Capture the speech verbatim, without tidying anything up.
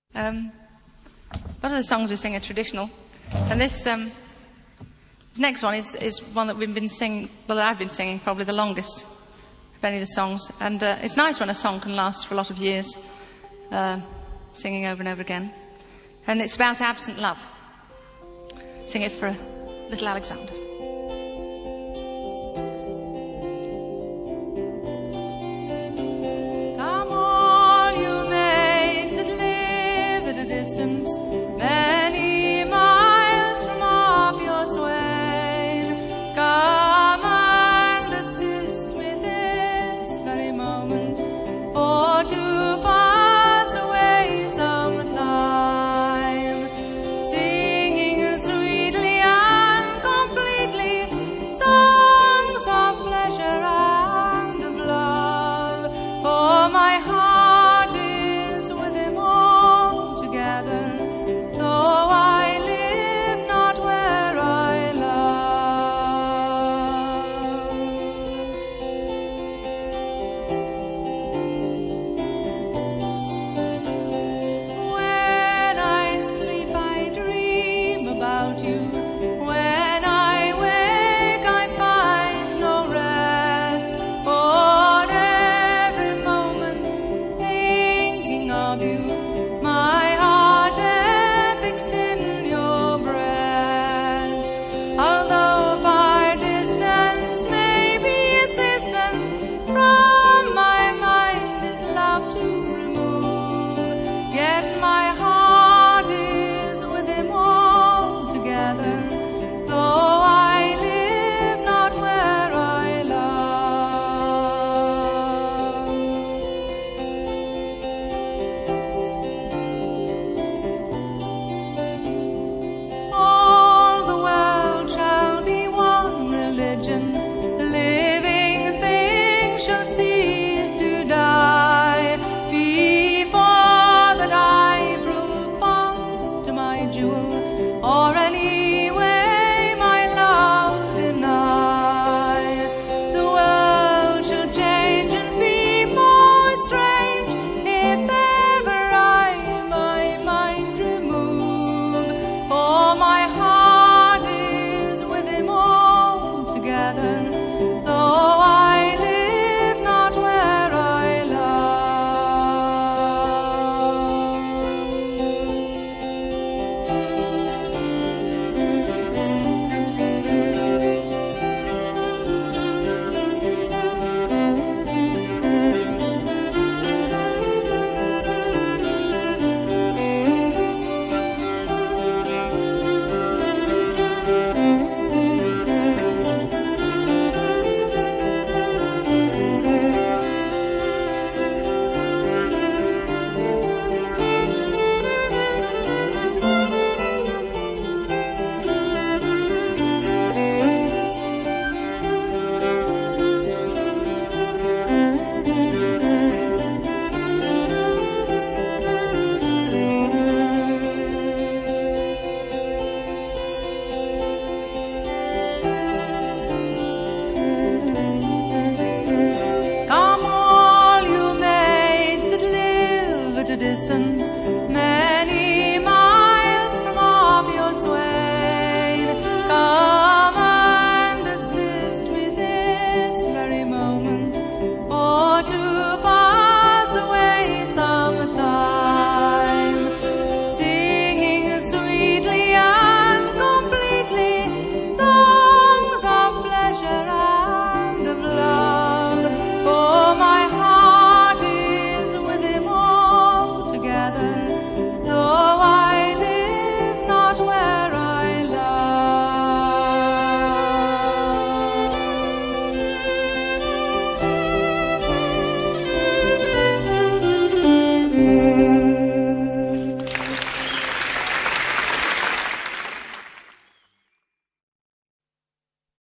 Um, a lot of the songs we sing are traditional, and this, um, this next one is, is one that we've been singing, well, that I've been singing probably the longest of any of the songs, and uh, it's nice when a song can last for a lot of years, uh, singing over and over again. And it's about absent love. Sing it for little Alexander. Many miles from off your swain, come and assist me this very moment, for to pass away some time, singing sweetly and completely songs of pleasure and of love, for my heart is with him altogether. Or any way my love deny, the world shall change and be more strange if ever I my mind remove, for my heart is with him altogether, though I live not where I love. Distance, many